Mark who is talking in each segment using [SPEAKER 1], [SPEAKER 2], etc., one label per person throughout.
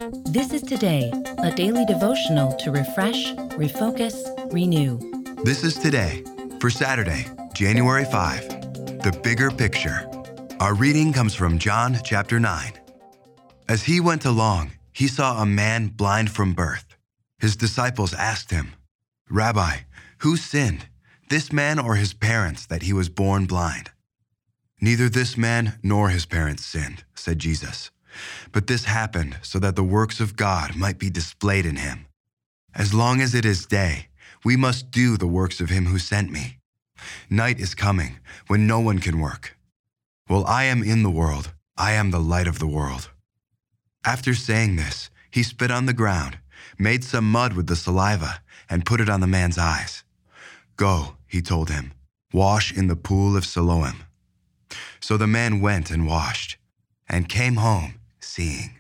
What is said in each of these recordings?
[SPEAKER 1] This is Today, a daily devotional to refresh, refocus, renew.
[SPEAKER 2] This is Today for Saturday, January 5, the bigger picture. Our reading comes from John chapter 9. As he went along, he saw a man blind from birth. His disciples asked him, "Rabbi, who sinned, this man or his parents, that he was born blind?" "Neither this man nor his parents sinned," said Jesus. "But this happened so that the works of God might be displayed in him. As long as it is day, we must do the works of him who sent me. Night is coming when no one can work. While I am in the world, I am the light of the world." After saying this, he spit on the ground, made some mud with the saliva, and put it on the man's eyes. "Go," he told him, "wash in the pool of Siloam." So the man went and washed, and came home seeing.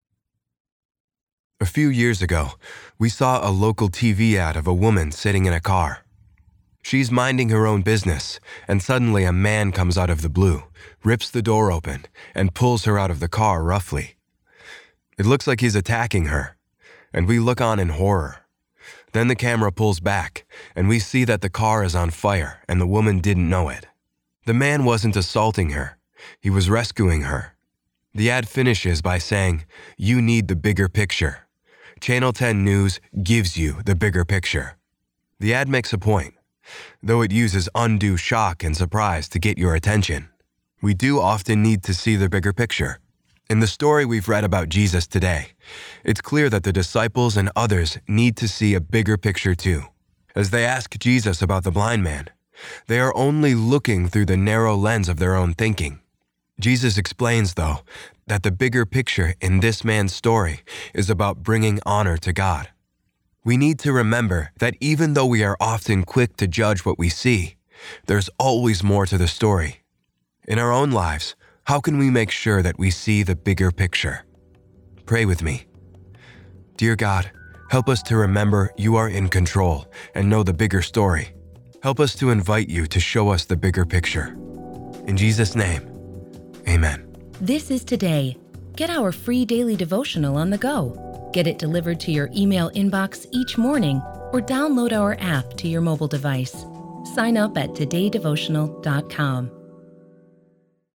[SPEAKER 3] A few years ago, we saw a local TV ad of a woman sitting in a car. She's minding her own business, and suddenly a man comes out of the blue, rips the door open, and pulls her out of the car roughly. It looks like he's attacking her, and we look on in horror. Then the camera pulls back, and we see that the car is on fire, and the woman didn't know it. The man wasn't assaulting her. He was rescuing her. The ad finishes by saying, "You need the bigger picture. Channel 10 News gives you the bigger picture." The ad makes a point, though it uses undue shock and surprise to get your attention. We do often need to see the bigger picture. In the story we've read about Jesus today, it's clear that the disciples and others need to see a bigger picture too. As they ask Jesus about the blind man, they are only looking through the narrow lens of their own thinking. Jesus explains, though, that the bigger picture in this man's story is about bringing honor to God. We need to remember that even though we are often quick to judge what we see, there's always more to the story. In our own lives, how can we make sure that we see the bigger picture? Pray with me. Dear God, help us to remember you are in control and know the bigger story. Help us to invite you to show us the bigger picture. In Jesus' name, amen.
[SPEAKER 1] This is Today. Get our free daily devotional on the go. Get it delivered to your email inbox each morning or download our app to your mobile device. Sign up at todaydevotional.com.